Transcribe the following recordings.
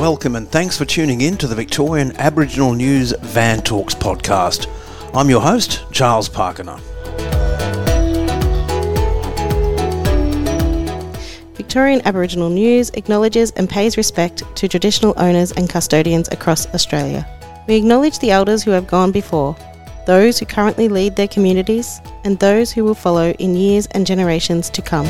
Welcome and thanks for tuning in to the Victorian Aboriginal News Van Talks podcast. I'm your host, Charles Parkiner. Victorian Aboriginal News acknowledges and pays respect to traditional owners and custodians across Australia. We acknowledge the elders who have gone before, those who currently lead their communities, and those who will follow in years and generations to come.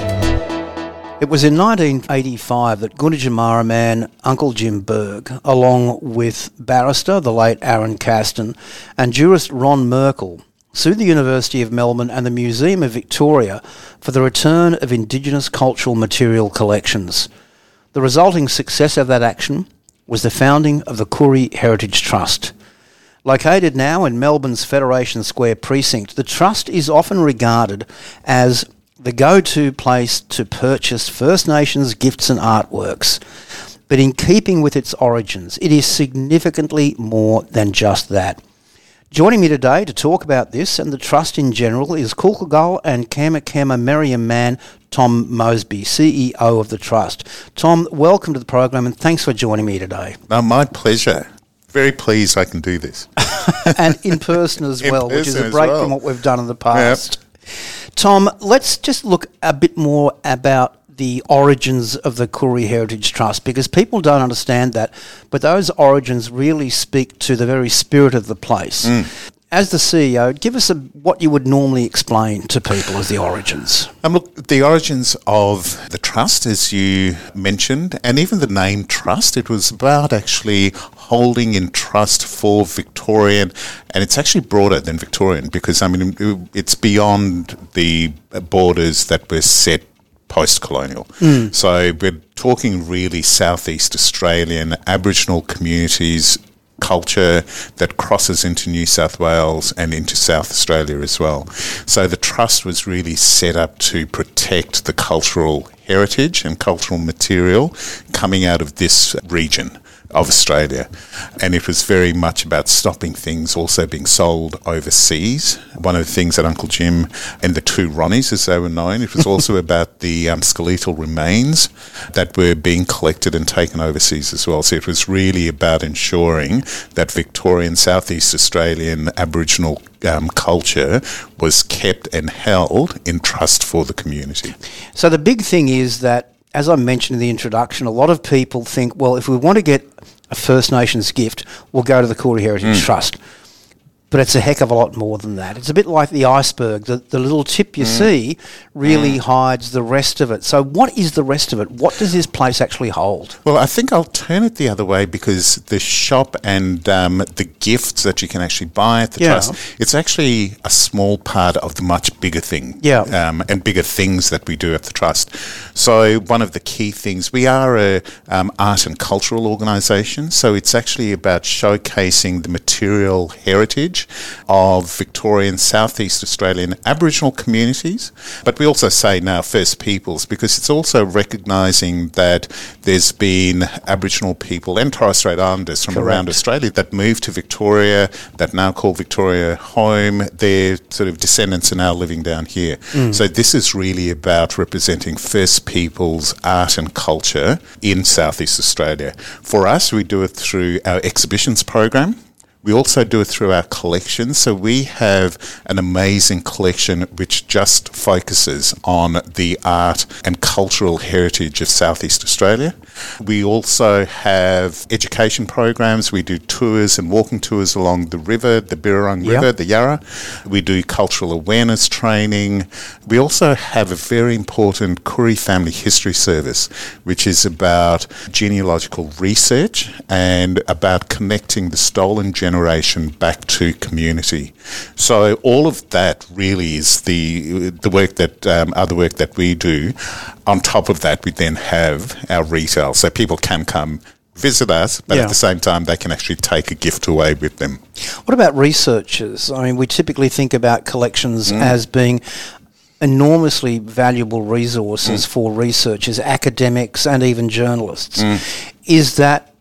It was in 1985 that Gunditjmara man Uncle Jim Berg, along with barrister the late Aaron Caston and jurist Ron Merkel, sued the University of Melbourne and the Museum of Victoria for the return of Indigenous cultural material collections. The resulting success of that action was the founding of the Koori Heritage Trust. Located now in Melbourne's Federation Square precinct, the Trust is often regarded as the go-to place to purchase First Nations gifts and artworks. But in keeping with its origins, it is significantly more than just that. Joining me today to talk about this and the Trust in general is Kulkalgal and Kema Merriam man Tom Moseby, CEO of the Trust. Tom, welcome to the program and thanks for joining me today. My pleasure. Very pleased I can do this. And in person as well, which is a break from what we've done in the past. Yep. Tom, let's just look a bit more about the origins of the Koori Heritage Trust, because people don't understand that, but those origins really speak to the very spirit of the place. As the CEO, give us what you would normally explain to people as the origins. Look, the origins of the Trust, as you mentioned, and even the name Trust, it was about actually holding in trust for Victorian, and it's actually broader than Victorian because, it's beyond the borders that were set post-colonial. So we're talking really Southeast Australian Aboriginal communities, culture that crosses into New South Wales and into South Australia as well. So the Trust was really set up to protect the cultural heritage and cultural material coming out of this region of Australia. And it was very much about stopping things also being sold overseas. One of the things that Uncle Jim and the two Ronnies, as they were known, it was also about the skeletal remains that were being collected and taken overseas as well. So it was really about ensuring that Victorian, Southeast Australian Aboriginal culture was kept and held in trust for the community. So the big thing is that, as I mentioned in the introduction, a lot of people think, well, if we want to get a First Nations gift, we'll go to the Koori Heritage Trust. But it's a heck of a lot more than that. It's a bit like the iceberg. The little tip you see really hides the rest of it. So what is the rest of it? What does this place actually hold? Well, I think I'll turn it the other way because the shop and the gifts that you can actually buy at the Trust, it's actually a small part of the much bigger thing and bigger things that we do at the Trust. So one of the key things, we are a art and cultural organisation, so it's actually about showcasing the material heritage of Victorian, Southeast Australian Aboriginal communities, but we also say now First Peoples because it's also recognising that there's been Aboriginal people and Torres Strait Islanders from around Australia that moved to Victoria, that now call Victoria home. Their sort of descendants are now living down here. So this is really about representing First Peoples art and culture in Southeast Australia. For us, we do it through our exhibitions program. We also do it through our collections. So we have an amazing collection which just focuses on the art and cultural heritage of Southeast Australia. We also have education programs. We do tours and walking tours along the river, the Birrarung River, the Yarra. We do cultural awareness training. We also have a very important Koori family history service, which is about genealogical research and about connecting the stolen generation back to community. So all of that really is the work that other work that we do. On top of that, we then have our retail, so people can come visit us, but at the same time, they can actually take a gift away with them. What about researchers? I mean, we typically think about collections as being enormously valuable resources for researchers, academics, and even journalists. Is that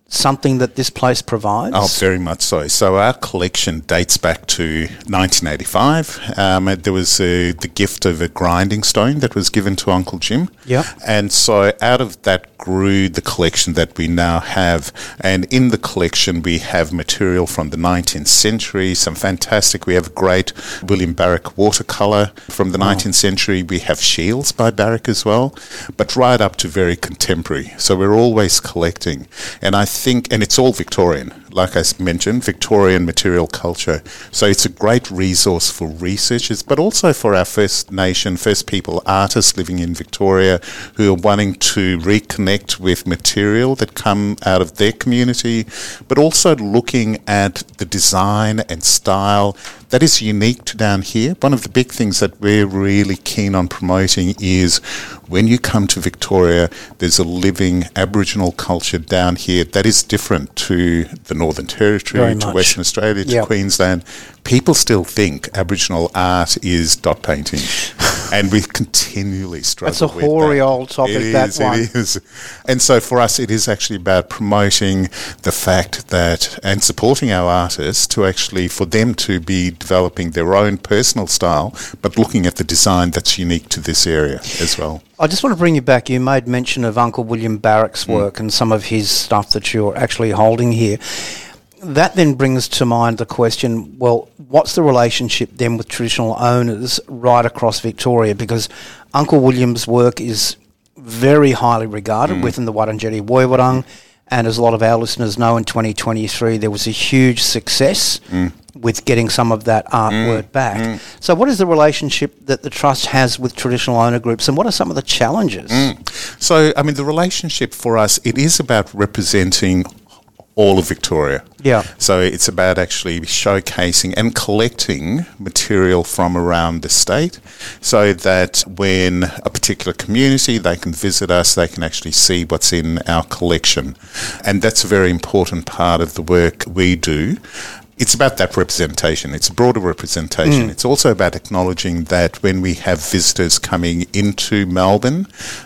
something that this place provides? Oh, very much so. So our collection dates back to 1985. There was the gift of a grinding stone that was given to Uncle Jim. Yeah. And so out of that grew the collection that we now have. And in the collection, we have material from the 19th century, some fantastic. We have a great William Barrack watercolour from the 19th century. We have shields by Barrack as well, but right up to very contemporary. So we're always collecting. And I think, and it's all Victorian, like I mentioned, Victorian material culture. So it's a great resource for researchers, but also for our First Nation, First People artists living in Victoria who are wanting to reconnect with material that come out of their community, but also looking at the design and style that is unique to down here. One of the big things that we're really keen on promoting is when you come to Victoria, there's a living Aboriginal culture down here that is different to the Northern Territory, to Western Australia, to Queensland. People still think Aboriginal art is dot painting. And we continually struggle with that. That's a hoary old topic, It is. And so for us, it is actually about promoting the fact that, and supporting our artists to actually, for them to be developing their own personal style, but looking at the design that's unique to this area as well. I just want to bring you back. You made mention of Uncle William Barrack's work and some of his stuff that you're actually holding here. That then brings to mind the question, well, what's the relationship then with traditional owners right across Victoria? Because Uncle William's work is very highly regarded within the Wurundjeri Woiwurrung, and as a lot of our listeners know, in 2023 there was a huge success with getting some of that artwork back. So what is the relationship that the Trust has with traditional owner groups, and what are some of the challenges? So, I mean, the relationship for us, it is about representing all of Victoria. Yeah. So it's about actually showcasing and collecting material from around the state so that when a particular community, they can visit us, they can actually see what's in our collection. And that's a very important part of the work we do. It's about that representation. It's a broader representation. It's also about acknowledging that when we have visitors coming into Melbourne,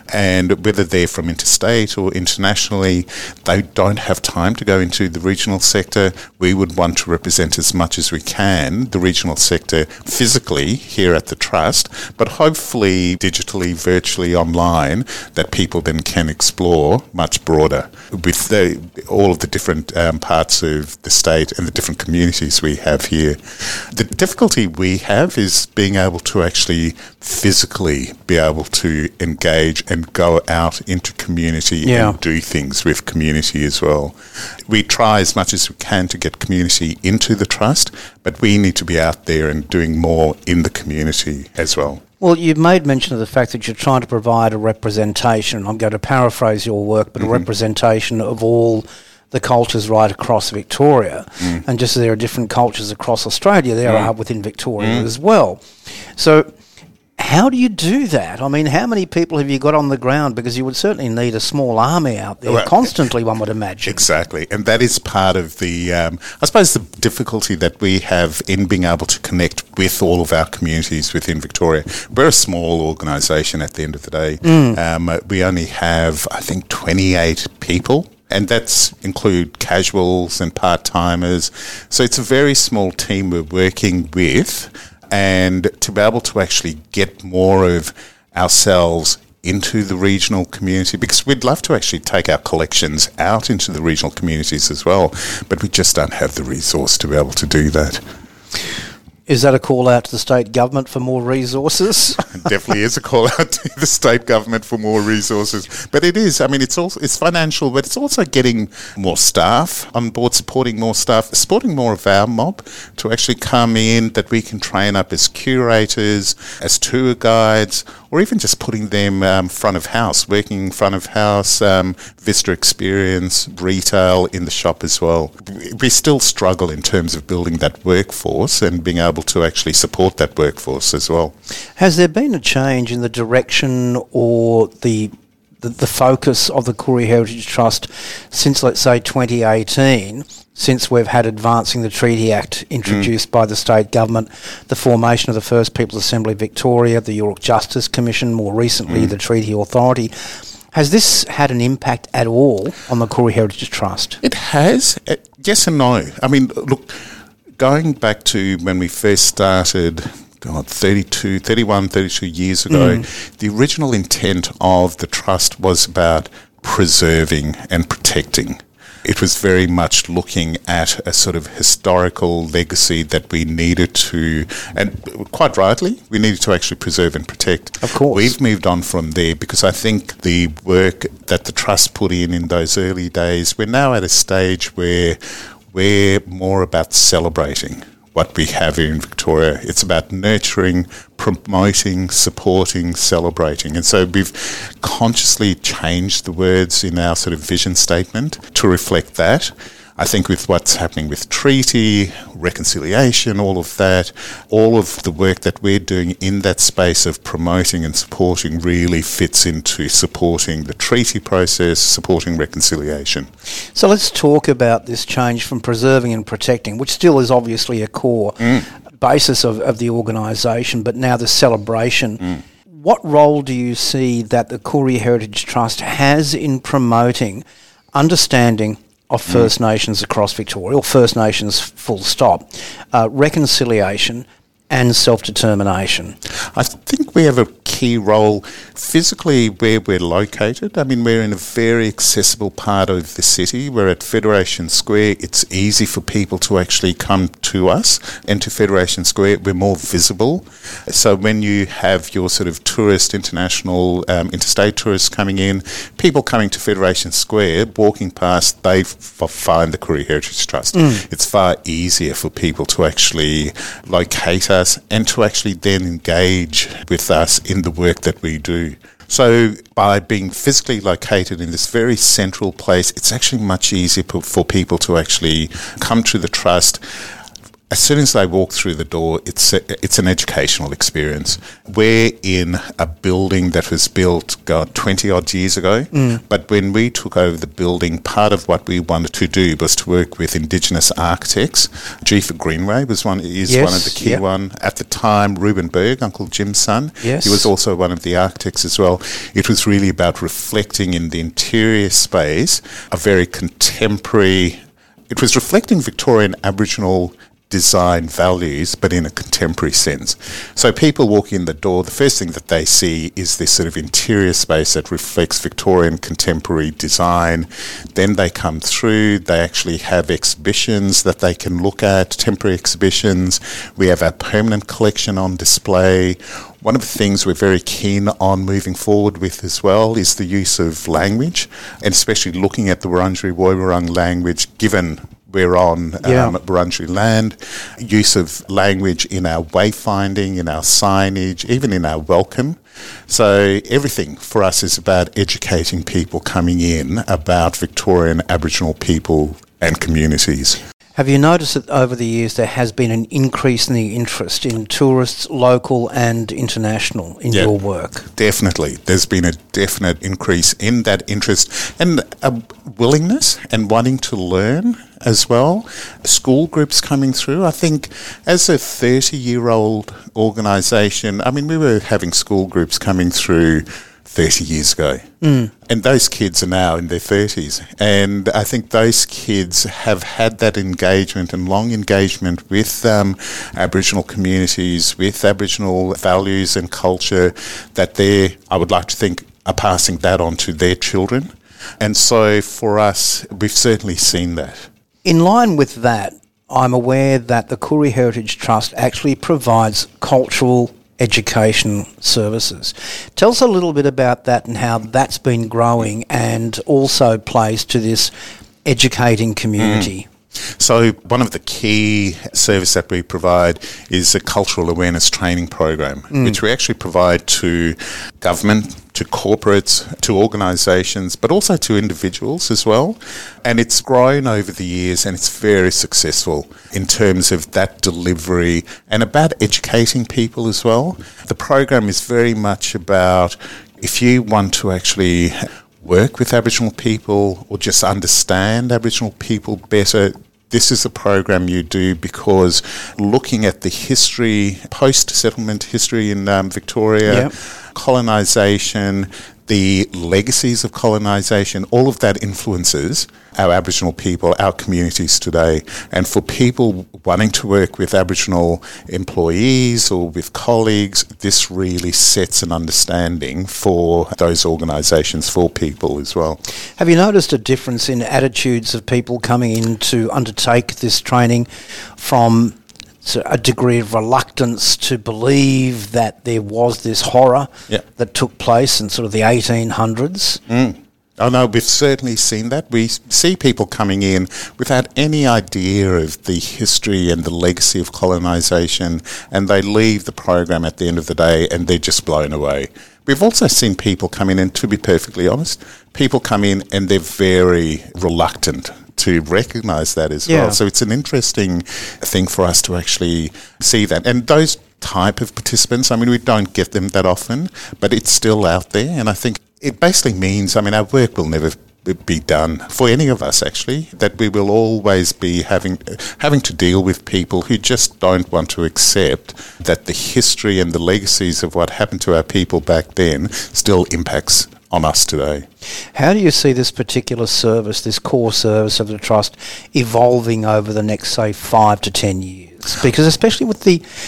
and whether they're from interstate or internationally, they don't have time to go into the regional sector. We would want to represent as much as we can the regional sector physically here at the Trust, but hopefully digitally, virtually, online, that people then can explore much broader with all of the different parts of the state and the different communities we have here. The difficulty we have is being able to actually physically be able to engage and go out into community and do things with community as well. We try as much as we can to get community into the Trust, but we need to be out there and doing more in the community as well. Well, you've made mention of the fact that you're trying to provide a representation. I'm going to paraphrase your work, but a representation of all the cultures right across Victoria. And just as there are different cultures across Australia, there are within Victoria as well. So how do you do that? I mean, how many people have you got on the ground? Because you would certainly need a small army out there constantly, one would imagine. Exactly. And that is part of the, I suppose, the difficulty that we have in being able to connect with all of our communities within Victoria. We're a small organisation at the end of the day. We only have, I think, 28 people. And that's include casuals and part-timers. So it's a very small team we're working with. And to be able to actually get more of ourselves into the regional community, because we'd love to actually take our collections out into the regional communities as well, but we just don't have the resource to be able to do that. Is that a call out to the state government for more resources? It definitely is a call out to the state government for more resources. But it is, I mean, it's financial, but it's also getting more staff on board, supporting more staff, supporting more of our mob to actually come in, that we can train up as curators, as tour guides, or even just putting them front of house, working front of house, visitor experience, retail in the shop as well. We still struggle in terms of building that workforce and being able to actually support that workforce as well. Has there been a change in the direction or the focus of the Koori Heritage Trust since, let's say, 2018, since we've had Advancing the Treaty Act introduced by the state government, the formation of the First Peoples Assembly Victoria, the York Justice Commission, more recently the Treaty Authority? Has this had an impact at all on the Koori Heritage Trust? It has. Yes and no. I mean, look, going back to when we first started, 32 years ago, the original intent of the trust was about preserving and protecting. It was very much looking at a sort of historical legacy that we needed to, and quite rightly, we needed to actually preserve and protect. Of course. We've moved on from there because I think the work that the trust put in those early days, we're now at a stage where we're more about celebrating what we have here in Victoria. It's about nurturing, promoting, supporting, celebrating. And so we've consciously changed the words in our sort of vision statement to reflect that. I think with what's happening with treaty, reconciliation, all of that, all of the work that we're doing in that space of promoting and supporting really fits into supporting the treaty process, supporting reconciliation. So let's talk about this change from preserving and protecting, which still is obviously a core basis of the organisation, but now the celebration. What role do you see that the Koori Heritage Trust has in promoting understanding of First Nations across Victoria, or First Nations full stop, reconciliation and self-determination? I think we have a key role physically where we're located. I mean, we're in a very accessible part of the city. We're at Federation Square. It's easy for people to actually come to us and to Federation Square. We're more visible. So when you have your sort of international, interstate tourists coming in, people coming to Federation Square, walking past, they find the Koori Heritage Trust. It's far easier for people to actually locate us and to actually then engage with us in the work that we do. So by being physically located in this very central place, it's actually much easier for people to actually come to the trust. As soon as they walk through the door, it's an educational experience. We're in a building that was built, 20-odd years ago. But when we took over the building, part of what we wanted to do was to work with Indigenous architects. G. Greenway was one of the key one. At the time, Reuben Berg, Uncle Jim's son, he was also one of the architects as well. It was really about reflecting in the interior space a very contemporary... It was reflecting Victorian Aboriginal design values, but in a contemporary sense. So people walk in the door, the first thing that they see is this sort of interior space that reflects Victorian contemporary design. Then they come through, they actually have exhibitions that they can look at, temporary exhibitions. We have our permanent collection on display. One of the things we're very keen on moving forward with as well is the use of language, and especially looking at the Wurundjeri Woiwurrung language, given we're on Wurundjeri land, use of language in our wayfinding, in our signage, even in our welcome. So everything for us is about educating people coming in about Victorian Aboriginal people and communities. Have you noticed that over the years there has been an increase in the interest in tourists, local and international, in your work? Definitely. There's been a definite increase in that interest and a willingness and wanting to learn as well. School groups coming through. I think as a 30-year-old organisation, I mean, we were having school groups coming through 30 years ago. And those kids are now in their 30s. And I think those kids have had that engagement and long engagement with Aboriginal communities, with Aboriginal values and culture that I would like to think, are passing that on to their children. And so for us, we've certainly seen that. In line with that, I'm aware that the Koori Heritage Trust actually provides cultural education services. Tell us a little bit about that and how that's been growing and also plays to this educating community. So one of the key services that we provide is a cultural awareness training program, which we actually provide to government, to corporates, to organisations, but also to individuals as well. And it's grown over the years and it's very successful in terms of that delivery and about educating people as well. The program is very much about if you want to actually work with Aboriginal people or just understand Aboriginal people better, this is a program you do because looking at the history, post-settlement history in Victoria, colonisation, the legacies of colonisation, all of that influences our Aboriginal people, our communities today. And for people wanting to work with Aboriginal employees or with colleagues, this really sets an understanding for those organisations, for people as well. Have you noticed a difference in attitudes of people coming in to undertake this training from a degree of reluctance to believe that there was this horror that took place in sort of the 1800s? Oh no, we've certainly seen that. We see people coming in without any idea of the history and the legacy of colonisation, and they leave the program at the end of the day and they're just blown away. We've also seen people come in, and to be perfectly honest, people come in and they're very reluctant to recognise that as well. So it's an interesting thing for us to actually see that. And those type of participants, I mean, we don't get them that often, but it's still out there. And I think it basically means, I mean, our work will never be done for any of us, actually, that we will always be having to deal with people who just don't want to accept that the history and the legacies of what happened to our people back then still impacts on us today. How do you see this particular service, this core service of the Trust, evolving over the next, say, 5 to 10 years? Because especially with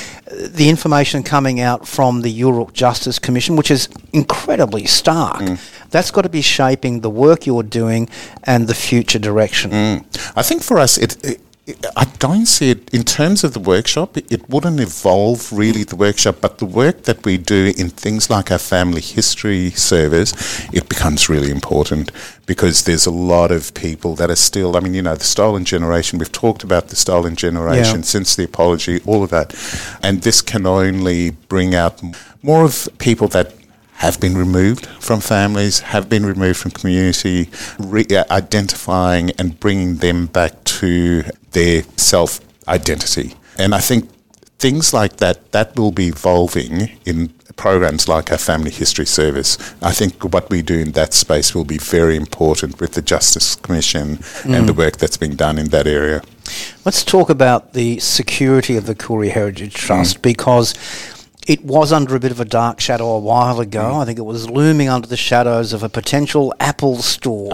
the information coming out from the Yoorrook Justice Commission, which is incredibly stark, that's got to be shaping the work you're doing and the future direction. I think for us, I don't see it in terms of the workshop. It wouldn't evolve really the workshop, but the work that we do in things like our family history service, it becomes really important because there's a lot of people that are still, I mean, you know, the stolen generation, we've talked about the stolen generation since the apology, all of that. And this can only bring out more of people that have been removed from families, have been removed from community, identifying and bringing them back to their self-identity. And I think things like that will be evolving in programs like our Family History Service. I think what we do in that space will be very important with the Justice Commission and the work that's being done in that area. Let's talk about the security of the Koori Heritage Trust, because it was under a bit of a dark shadow a while ago. I think it was looming under the shadows of a potential Apple store.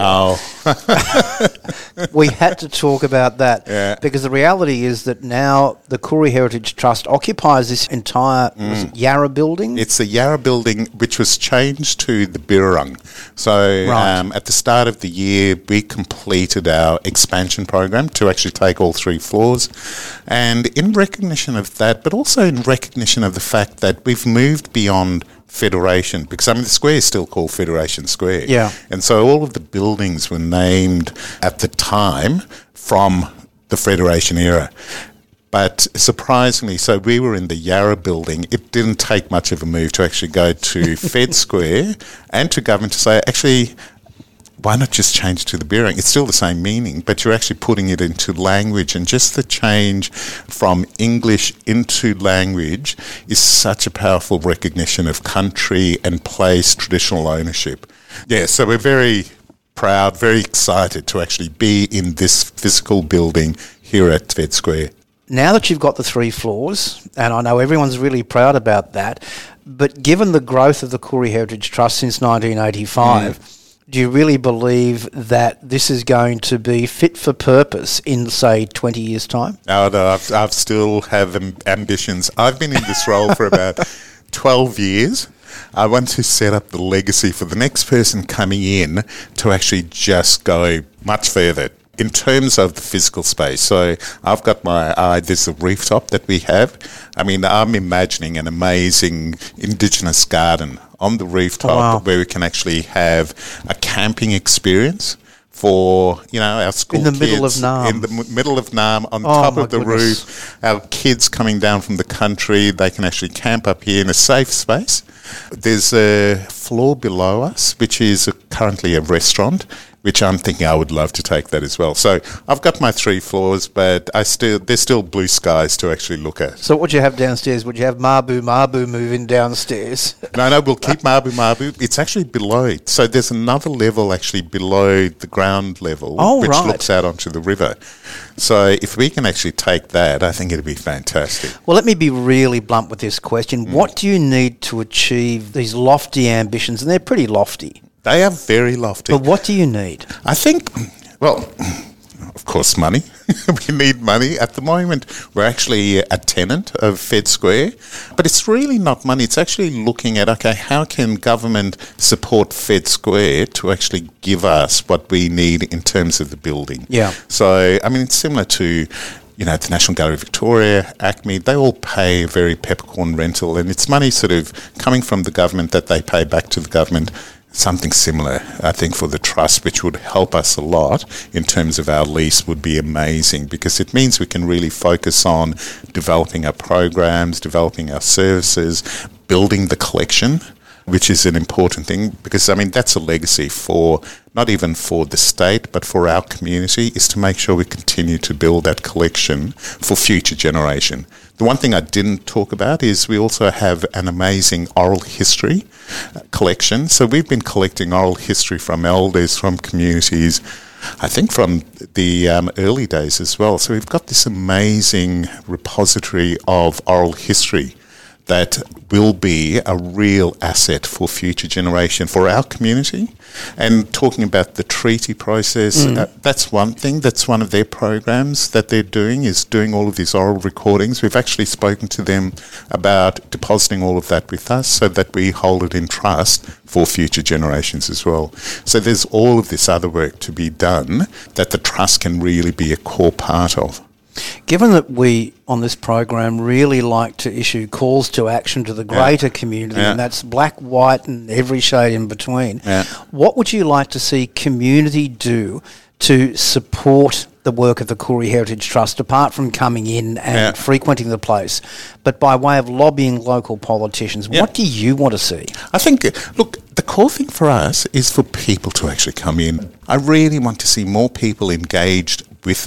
We had to talk about that because the reality is that now the Koori Heritage Trust occupies this entire Yarra building. It's the Yarra building, which was changed to the Birrarung. So at the start of the year, we completed our expansion program to actually take all 3 floors. And in recognition of that, but also in recognition of the fact that we've moved beyond Federation, because I mean the square is still called Federation Square. And so all of the buildings were named at the time from the Federation era. But surprisingly, so we were in the Yarra building. It didn't take much of a move to actually go to Fed Square and to government to say, actually, why not just change to the Birrarung? It's still the same meaning, but you're actually putting it into language, and just the change from English into language is such a powerful recognition of country and place, traditional ownership. Yeah, so we're very proud, very excited to actually be in this physical building here at Fed Square. Now that you've got the 3 floors, and I know everyone's really proud about that, but given the growth of the Koori Heritage Trust since 1985, do you really believe that this is going to be fit for purpose in, say, 20 years' time? No, I still have ambitions. I've been in this role for about 12 years. I want to set up the legacy for the next person coming in to actually just go much further in terms of the physical space. So I've got my eye, there's a rooftop that we have. I mean, I'm imagining an amazing Indigenous garden on the rooftop where we can actually have a camping experience for, you know, our school kids. In the middle of Naarm. In the middle of Naarm, on top of the roof. Our kids coming down from the country, they can actually camp up here in a safe space. There's a floor below us, which is currently a restaurant. which I'm thinking I would love to take that as well. So I've got my 3 floors, but there's still blue skies to actually look at. So what would you have downstairs? Would you have Mabu moving downstairs? No, we'll keep Mabu. It's actually below. So there's another level actually below the ground level, which looks out onto the river. So if we can actually take that, I think it'd be fantastic. Well, let me be really blunt with this question. What do you need to achieve these lofty ambitions? And they're pretty lofty. They are very lofty. But what do you need? I think, well, of course, money. We need money. At the moment, we're actually a tenant of Fed Square, but it's really not money. It's actually looking at, okay, how can government support Fed Square to actually give us what we need in terms of the building? Yeah. So, I mean, it's similar to, the National Gallery of Victoria, ACME, they all pay a very peppercorn rental, and it's money sort of coming from the government that they pay back to the government. Something similar, I think, for the trust, which would help us a lot in terms of our lease, would be amazing, because it means we can really focus on developing our programs, developing our services, building the collection, which is an important thing, because, I mean, that's a legacy for not even for the state, but for our community, is to make sure we continue to build that collection for future generation. The one thing I didn't talk about is we also have an amazing oral history collection. So we've been collecting oral history from elders, from communities, I think from the early days as well. So we've got this amazing repository of oral history that will be a real asset for future generation, for our community. And talking about the treaty process, that's one thing. That's one of their programs that they're doing, is doing all of these oral recordings. We've actually spoken to them about depositing all of that with us so that we hold it in trust for future generations as well. So there's all of this other work to be done that the trust can really be a core part of. Given that we, on this program, really like to issue calls to action to the greater community, and that's black, white and every shade in between, what would you like to see community do to support the work of the Koori Heritage Trust, apart from coming in and frequenting the place, but by way of lobbying local politicians? What do you want to see? I think, look, the core thing for us is for people to actually come in. I really want to see more people engaging with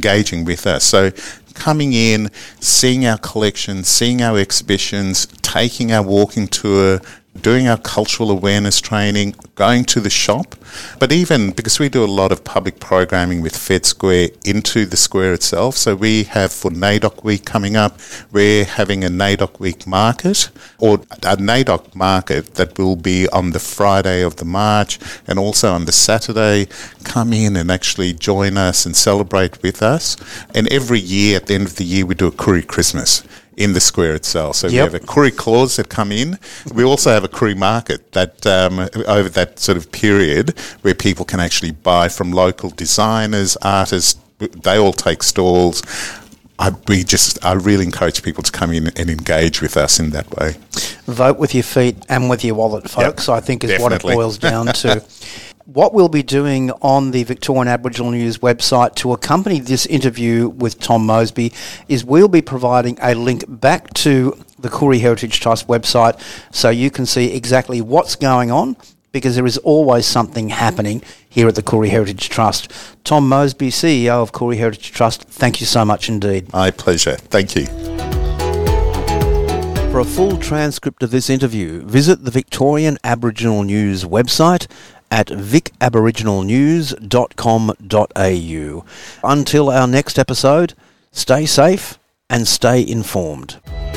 us. So coming in, seeing our collections, seeing our exhibitions, taking our walking tour, doing our cultural awareness training, going to the shop. But even because we do a lot of public programming with Fed Square into the square itself. So we have, for NAIDOC Week coming up, we're having a NAIDOC Week market, or a NAIDOC market that will be on the Friday of the March and also on the Saturday. Come in and actually join us and celebrate with us. And every year, at the end of the year, we do a Koori Christmas in the square itself. So we have a Koori Claus that come in. We also have a Koori market that over that sort of period where people can actually buy from local designers, artists. They all take stalls. I really encourage people to come in and engage with us in that way. Vote with your feet and with your wallet, folks, I think is definitely what it boils down to. What we'll be doing on the Victorian Aboriginal News website to accompany this interview with Tom Moseby is we'll be providing a link back to the Koori Heritage Trust website so you can see exactly what's going on, because there is always something happening here at the Koori Heritage Trust. Tom Moseby, CEO of Koori Heritage Trust, thank you so much indeed. My pleasure. Thank you. For a full transcript of this interview, visit the Victorian Aboriginal News website at vicaboriginalnews.com.au. Until our next episode, stay safe and stay informed.